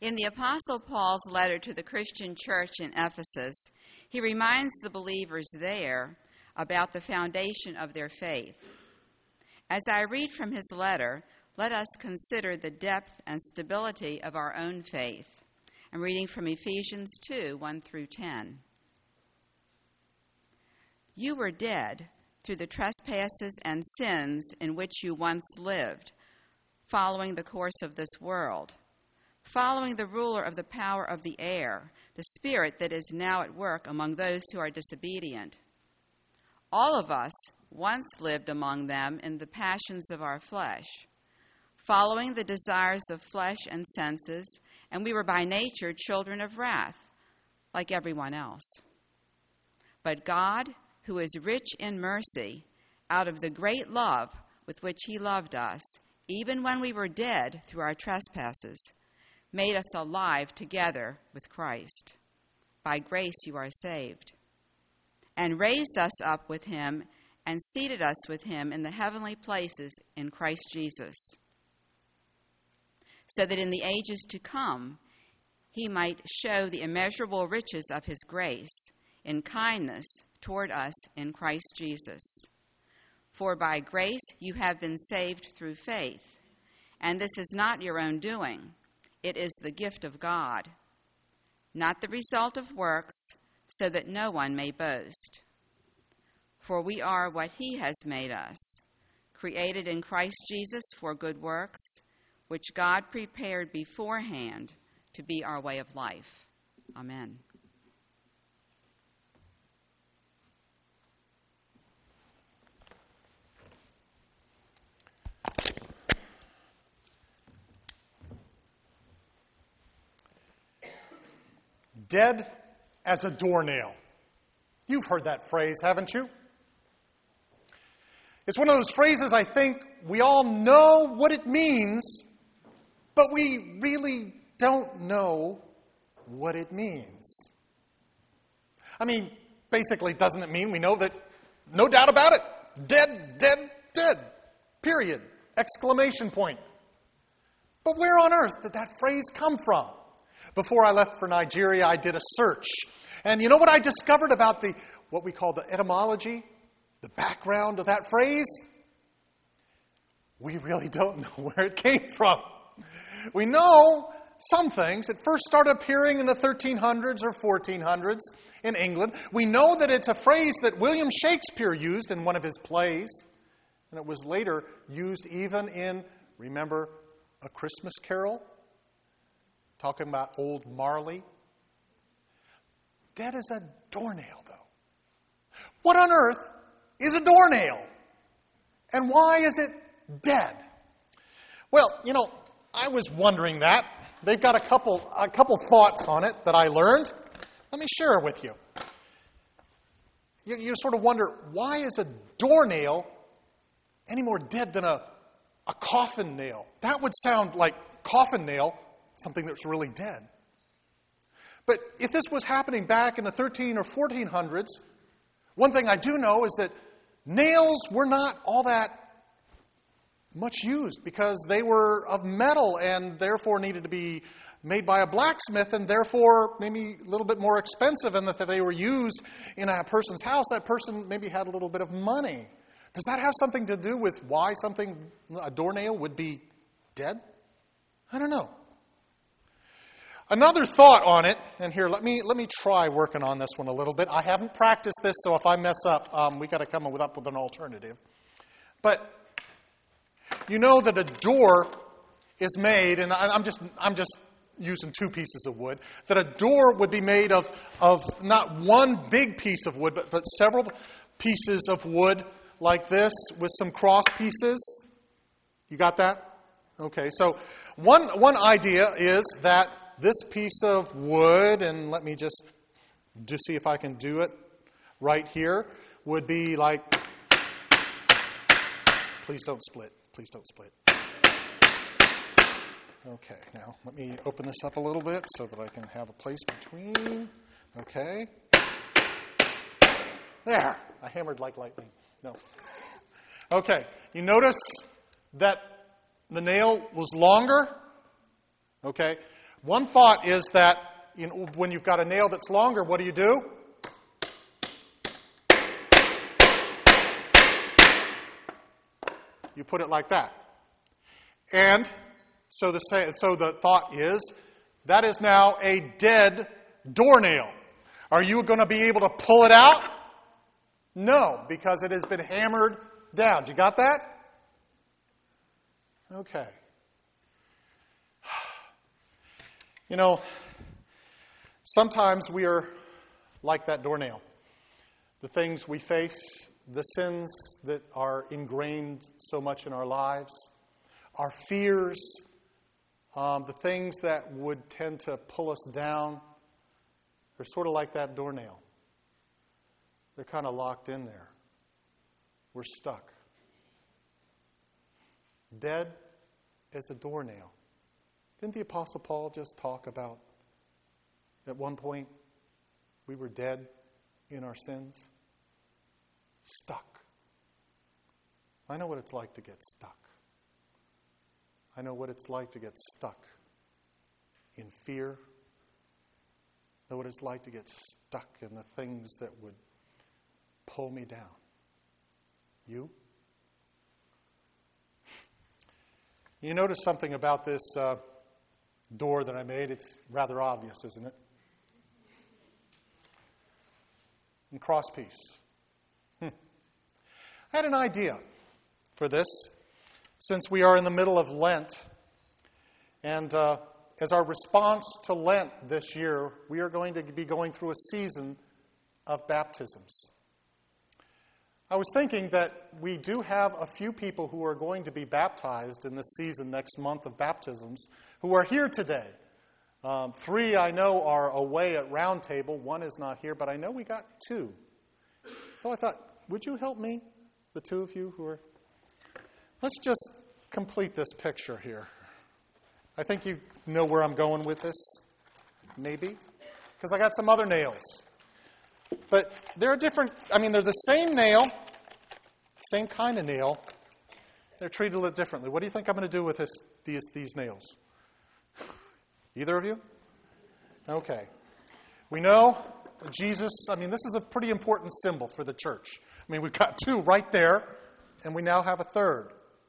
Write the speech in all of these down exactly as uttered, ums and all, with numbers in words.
In the Apostle Paul's letter to the Christian church in Ephesus, he reminds the believers there about the foundation of their faith. As I read from his letter, let us consider the depth and stability of our own faith. I'm reading from Ephesians two, one through ten. You were dead through the trespasses and sins in which you once lived, following the course of this world, following the ruler of the power of the air, the spirit that is now at work among those who are disobedient. All of us once lived among them in the passions of our flesh, following the desires of flesh and senses, and we were by nature children of wrath, like everyone else. But God, who is rich in mercy, out of the great love with which he loved us, even when we were dead through our trespasses, made us alive together with Christ. By grace you are saved. And raised us up with him and seated us with him in the heavenly places in Christ Jesus, so that in the ages to come he might show the immeasurable riches of his grace in kindness toward us in Christ Jesus. For by grace you have been saved through faith, and this is not your own doing. It is the gift of God, not the result of works, so that no one may boast. For we are what he has made us, created in Christ Jesus for good works, which God prepared beforehand to be our way of life. Amen. Dead as a doornail. You've heard that phrase, haven't you? It's one of those phrases I think we all know what it means, but we really don't know what it means. I mean, basically, doesn't it mean we know that, no doubt about it, dead, dead, dead, period, exclamation point. But where on earth did that phrase come from? Before I left for Nigeria, I did a search. And you know what I discovered about the what we call the etymology, the background of that phrase? We really don't know where it came from. We know some things. It first started appearing in the thirteen hundreds or fourteen hundreds in England. We know that it's a phrase that William Shakespeare used in one of his plays. And it was later used even in, remember, A Christmas Carol? Talking about old Marley. Dead as a doornail, though. What on earth is a doornail? And why is it dead? Well, you know, I was wondering that. They've got a couple a couple thoughts on it that I learned. Let me share it with you. You, you sort of wonder, why is a doornail any more dead than a, a coffin nail? That would sound like coffin nail, something that's really dead. But if this was happening back in the thirteen or fourteen hundreds, one thing I do know is that nails were not all that much used because they were of metal and therefore needed to be made by a blacksmith and therefore maybe a little bit more expensive, and that if they were used in a person's house, that person maybe had a little bit of money. Does that have something to do with why something, a doornail, would be dead? I don't know. Another thought on it, and here, let me let me try working on this one a little bit. I haven't practiced this, so if I mess up, um, we got to come up with an alternative. But you know that a door is made, and I, I'm just I'm just using two pieces of wood. That a door would be made of of not one big piece of wood, but but several pieces of wood like this with some cross pieces. You got that? Okay. So one one idea is that this piece of wood, and let me just do see if I can do it right here, would be like, please don't split, please don't split. Okay, now let me open this up a little bit so that I can have a place between. Okay. There, I hammered like lightning. No. Okay, you notice that the nail was longer? Okay. One thought is that, you know, when you've got a nail that's longer, what do you do? You put it like that. And so the, so the thought is, that is now a dead doornail. Are you going to be able to pull it out? No, because it has been hammered down. You got that? Okay. You know, sometimes we are like that doornail. The things we face, the sins that are ingrained so much in our lives, our fears, um, the things that would tend to pull us down, they're sort of like that doornail. They're kind of locked in there. We're stuck. Dead as a doornail. Didn't the Apostle Paul just talk about at one point we were dead in our sins? Stuck. I know what it's like to get stuck. I know what it's like to get stuck in fear. I know what it's like to get stuck in the things that would pull me down. You? You notice something about this uh, door that I made. It's rather obvious, isn't it? And crosspiece. Hmm. I had an idea for this, since we are in the middle of Lent. And uh, as our response to Lent this year, we are going to be going through a season of baptisms. I was thinking that we do have a few people who are going to be baptized in this season, next month of baptisms, who are here today. Um, three I know are away at Round Table. One is not here, but I know we got two. So I thought, would you help me, the two of you who are... Let's just complete this picture here. I think you know where I'm going with this, maybe, because I got some other nails. But they're different, I mean, they're the same nail, same kind of nail. They're treated a little differently. What do you think I'm going to do with this, these, these nails? Either of you? Okay. We know Jesus, I mean, this is a pretty important symbol for the church. I mean, we've got two right there, and we now have a third.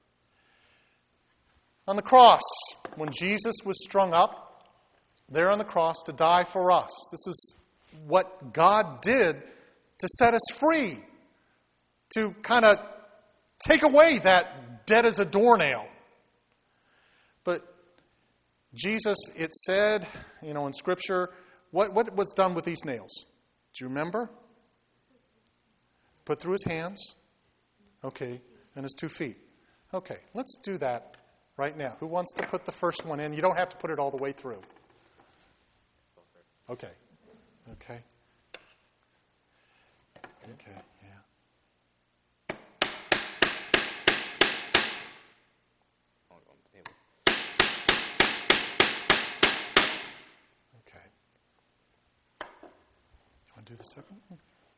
On the cross, when Jesus was strung up, there on the cross to die for us. This is what God did to set us free, to kind of take away that dead as a doornail. But Jesus, it said, you know, in Scripture, what, what was done with these nails? Do you remember? Put through his hands. Okay. And his two feet. Okay. Let's do that right now. Who wants to put the first one in? You don't have to put it all the way through. Okay. Okay. Okay, yeah. Okay. You want to do the second one?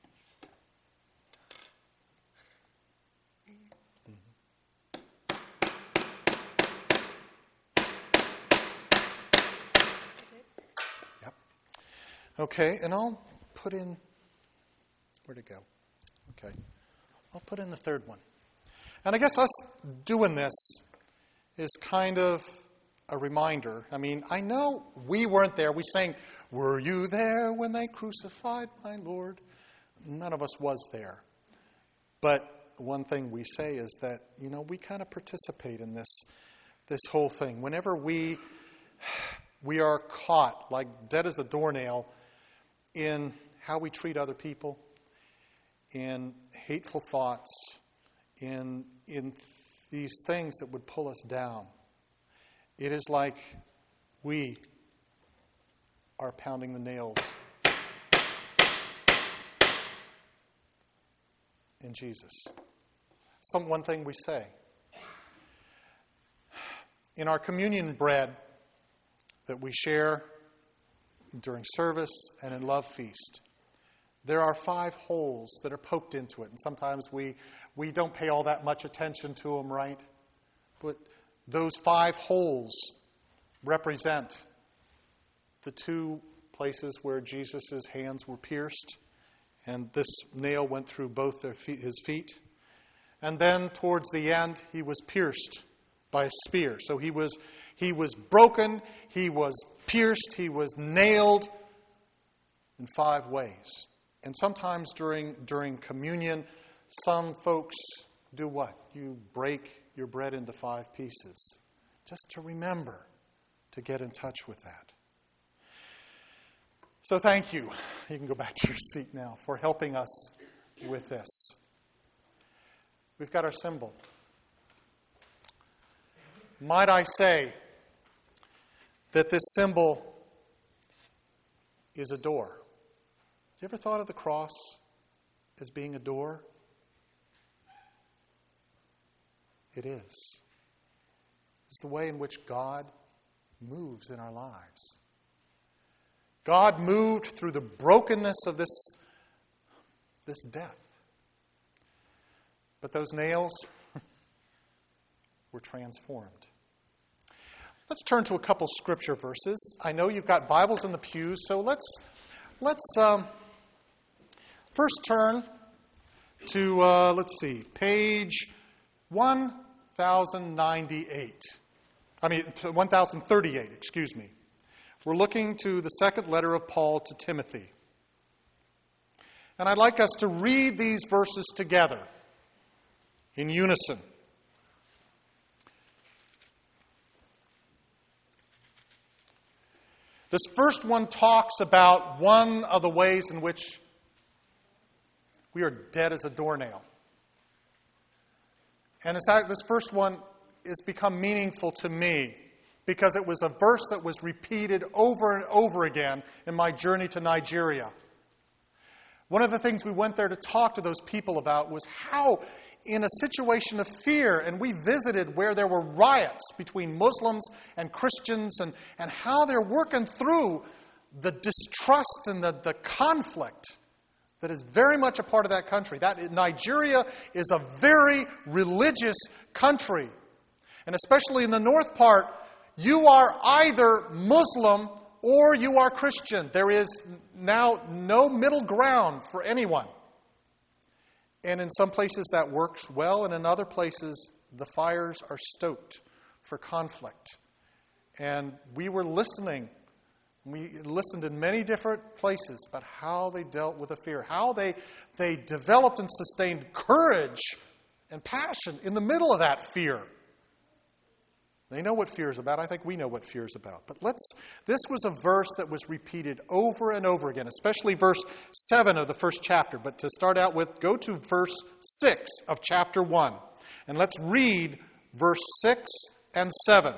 Yep. Okay, and I'll put in, where'd it go? Okay. I'll put in the third one. And I guess us doing this is kind of a reminder. I mean, I know we weren't there. We sang, "Were you there when they crucified my Lord?" None of us was there. But one thing we say is that, you know, we kind of participate in this, this whole thing. Whenever we, we are caught, like dead as a doornail, in how we treat other people, in hateful thoughts, in in these things that would pull us down. It is like we are pounding the nails in Jesus. Some one thing we say. In our communion bread that we share during service and in Love Feast, there are five holes that are poked into it. And sometimes we, we don't pay all that much attention to them, right? But those five holes represent the two places where Jesus' hands were pierced, and this nail went through both their feet, his feet. And then towards the end, he was pierced by a spear. So he was he was broken, he was pierced, he was nailed in five ways. And sometimes during during communion, some folks do what? You break your bread into five pieces. Just to remember to get in touch with that. So thank you. You can go back to your seat now for helping us with this. We've got our symbol. Might I say that this symbol is a door? Have you ever thought of the cross as being a door? It is. It's the way in which God moves in our lives. God moved through the brokenness of this, this death. But those nails were transformed. Let's turn to a couple scripture verses. I know you've got Bibles in the pews, so let's let's um, first turn to uh, let's see, page one thousand ninety-eight. I mean, one thousand thirty-eight. Excuse me. We're looking to the second letter of Paul to Timothy, and I'd like us to read these verses together in unison. This first one talks about one of the ways in which we are dead as a doornail. And in fact, this first one has become meaningful to me because it was a verse that was repeated over and over again in my journey to Nigeria. One of the things we went there to talk to those people about was how, in a situation of fear, and we visited where there were riots between Muslims and Christians, and, and how they're working through the distrust and the, the conflict that is very much a part of that country. That Nigeria is a very religious country. And especially in the north part, you are either Muslim or you are Christian. There is now no middle ground for anyone. And in some places that works well, and in other places the fires are stoked for conflict. And we were listening. We listened in many different places about how they dealt with the fear, how they, they developed and sustained courage and passion in the middle of that fear. They know what fear is about. I think we know what fear is about. But let's. This was a verse that was repeated over and over again, especially verse seven of the first chapter. But to start out with, go to verse six of chapter one. And let's read verse six and seven.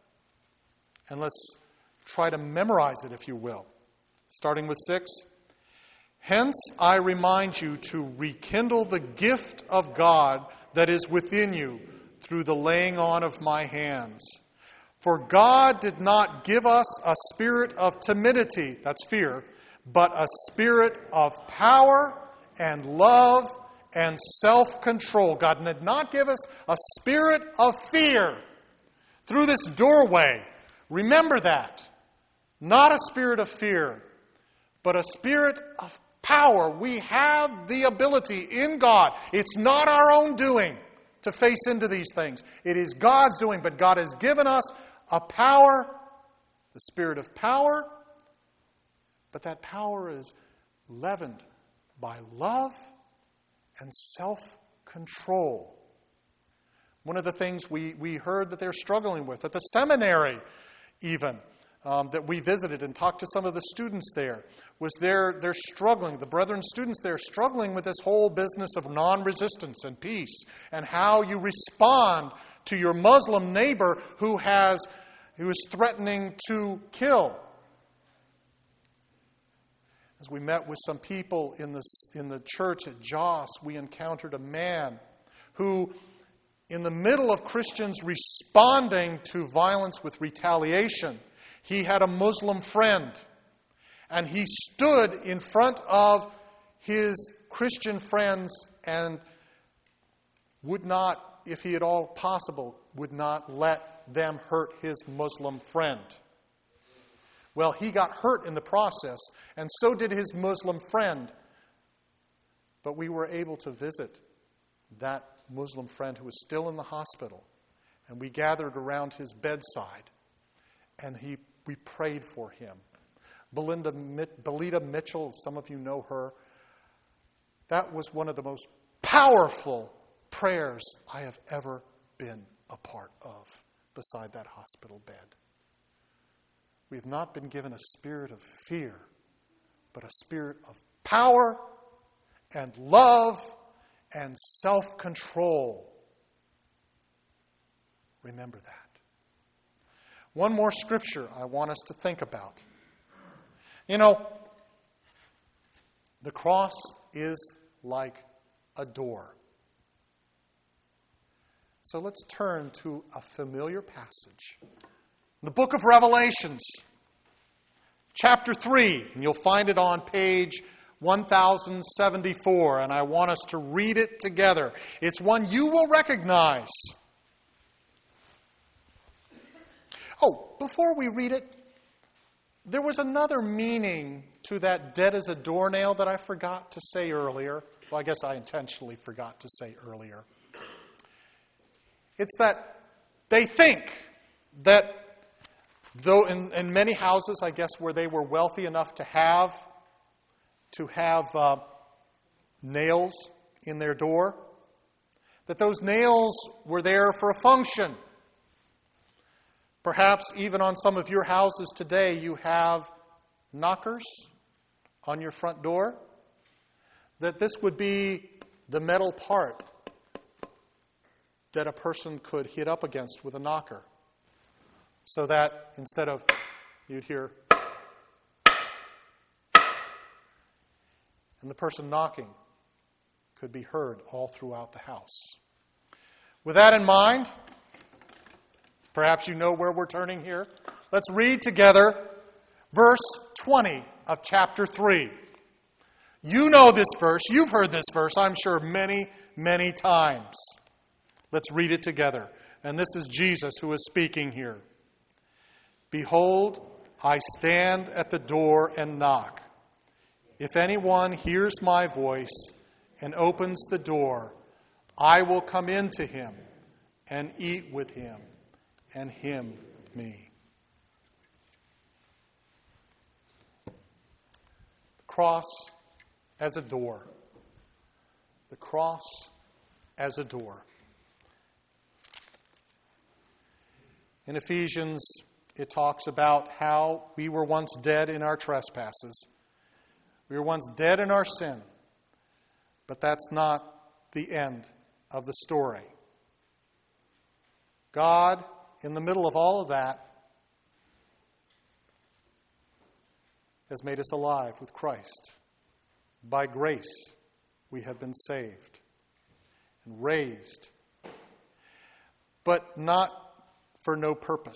And let's try to memorize it, if you will. Starting with six. Hence I remind you to rekindle the gift of God that is within you, through the laying on of my hands. For God did not give us a spirit of timidity, that's fear, but a spirit of power and love and self-control. God did not give us a spirit of fear through this doorway. Remember that. Not a spirit of fear, but a spirit of power. We have the ability in God. It's not our own doing to face into these things. It is God's doing, but God has given us a power, the spirit of power, but that power is leavened by love and self-control. One of the things we, we heard that they're struggling with at the seminary even, um, that we visited and talked to some of the students there, was they're, they're struggling, the brethren students there, struggling with this whole business of non-resistance and peace, and how you respond to your Muslim neighbor who has who is threatening to kill. As we met with some people in the, in the church at Jos, we encountered a man who, in the middle of Christians responding to violence with retaliation, he had a Muslim friend, and he stood in front of his Christian friends and would not, if he at all possible, would not let them hurt his Muslim friend. Well, he got hurt in the process, and so did his Muslim friend. But we were able to visit that Muslim friend who was still in the hospital. And we gathered around his bedside, and he we prayed for him. Belinda, Belita Mitchell, some of you know her. That was one of the most powerful prayers I have ever been a part of beside that hospital bed. We have not been given a spirit of fear, but a spirit of power and love and self-control. Remember that. One more scripture I want us to think about. You know, the cross is like a door. So let's turn to a familiar passage. The book of Revelations, chapter three, and you'll find it on page one thousand seventy-four, and I want us to read it together. It's one you will recognize. Oh, before we read it, there was another meaning to that dead as a doornail that I forgot to say earlier. Well, I guess I intentionally forgot to say earlier. It's that they think that though in, in many houses, I guess, where they were wealthy enough to have to have uh, nails in their door, that those nails were there for a function. Perhaps even on some of your houses today, you have knockers on your front door. That this would be the metal part that a person could hit up against with a knocker. So that instead of, you'd hear, and the person knocking could be heard all throughout the house. With that in mind, perhaps you know where we're turning here. Let's read together verse twenty of chapter three. You know this verse. You've heard this verse, I'm sure, many, many times. Let's read it together. And this is Jesus who is speaking here. Behold, I stand at the door and knock. If anyone hears my voice and opens the door, I will come into him and eat with him, and him me. The cross as a door. The cross as a door. In Ephesians, it talks about how we were once dead in our trespasses. We were once dead in our sin. But that's not the end of the story. God, in the middle of all of that, has made us alive with Christ. By grace, we have been saved and raised, but not for no purpose.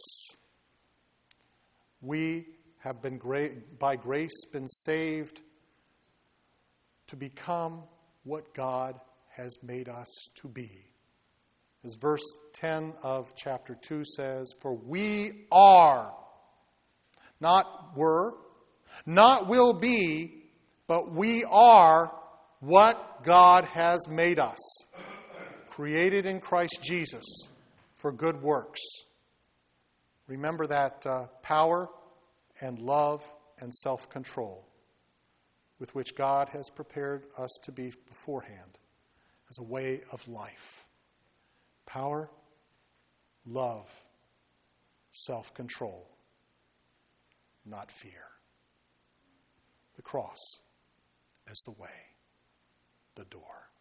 We have been, by grace, been saved to become what God has made us to be. As verse ten of chapter two says, for we are, not were, not will be, but we are what God has made us, created in Christ Jesus for good works. Remember that uh, power and love and self-control with which God has prepared us to be beforehand as a way of life. Power, love, self-control, not fear. The cross as the way, the door.